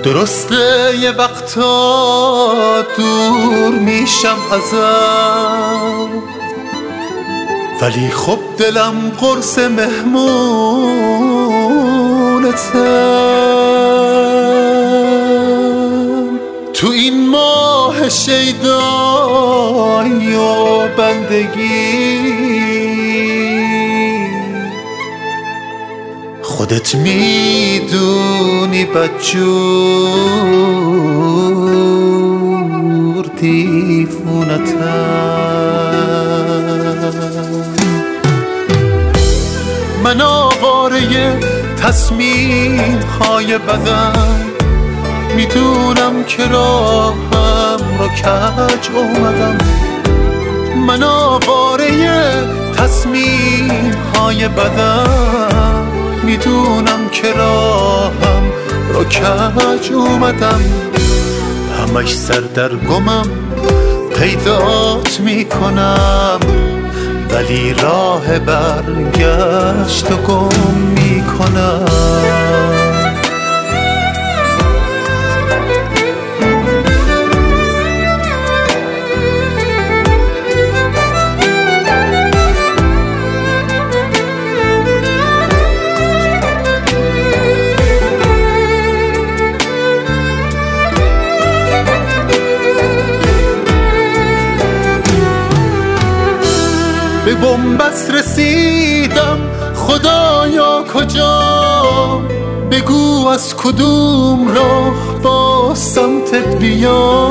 درسته یه وقتا دور میشم ازت، ولی خب دلم قرص مهمونتم. تو این ماه شیدایی و بندگی خودت میدونی بدجور دیوونتم. من آواره تصمیم های بدن، میدونم که راهم رو کج اومدم. من آواره تصمیم های بدن، میدونم که راهم رو کج اومدم. همش سردرگمم پیدات میکنم، ولی راه برگشت و گم میکنم. به بنبست رسیدم خدایا کجا، بگو از کدوم راه با سمتت بیام.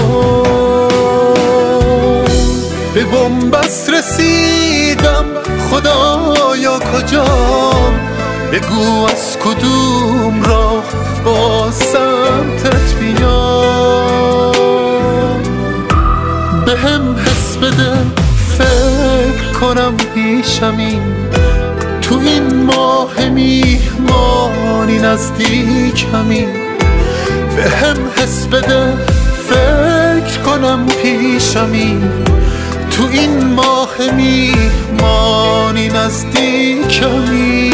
به بنبست رسیدم خدایا کجا، بگو از کدوم راه با سمتت بیام. بهم حس بده فکر کنم پیشمی، تو این ماه میهمانی نزدیکمی. بهم حس بده فکر کنم پیشمی، تو این ماه میهمانی نزدیکمی.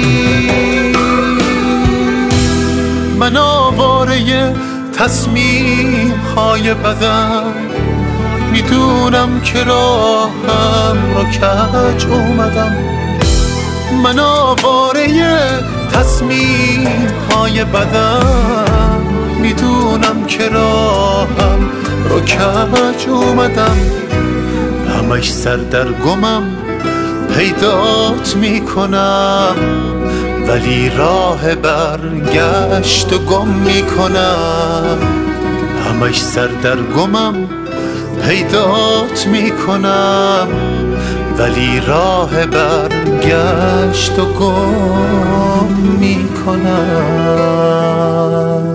من آواره تصمیم های بدن، میدونم که راهم رو کج اومدم. من آواره تصمیم های بدن، میدونم که راهم رو کج اومدم. همش سردرگمم پیدات میکنم، ولی راه برگشت و گم میکنم. همش سردرگمم پیدات میکنم، ولی راه برگشت و گم میکنم.